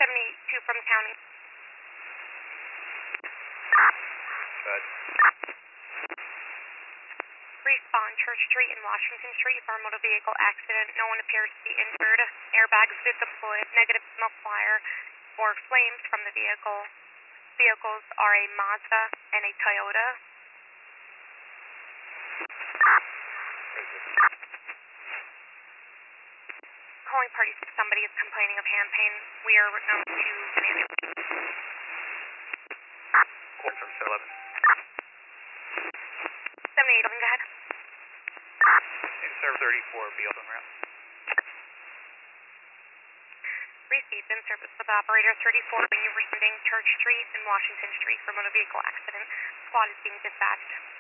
72 from the county. Good. Respond Church Street and Washington Street for a motor vehicle accident. No one appears to be injured. Airbags did deploy. Negative smoke flare or flames from the vehicle. Vehicles are a Mazda and a Toyota. Calling party 6, somebody is complaining of hand pain. We are known to an ambulance. Court from 11. 78, go ahead. In serve 34, be open route. Received in service with operator 34 when you were responding Church Street and Washington Street for motor vehicle accident. Squad is being dispatched.